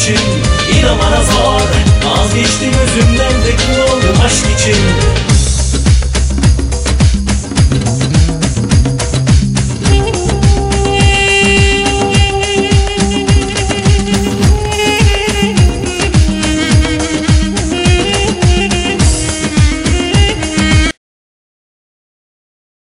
için. İnan bana zor, vazgeçtim özümden de kul oldum aşk için.